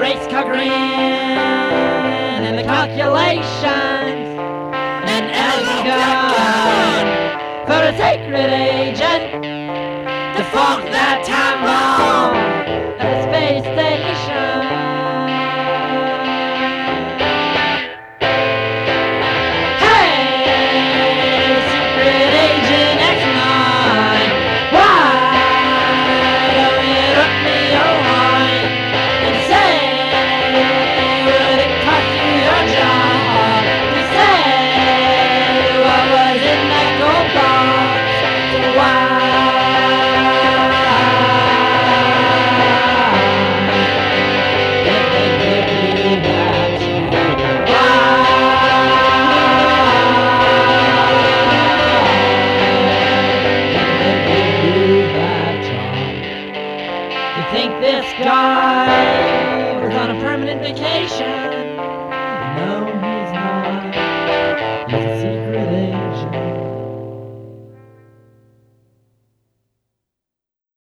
race car grin and the calculations, and Elvis gun for a sacred agent to fork that time bomb at the space station. Hey, secret agent X9, why don't you hook me a line and say, would it cost you your job to say what was in that gold box? So why did they give me that job? You think this guy was on a permanent vacation? No,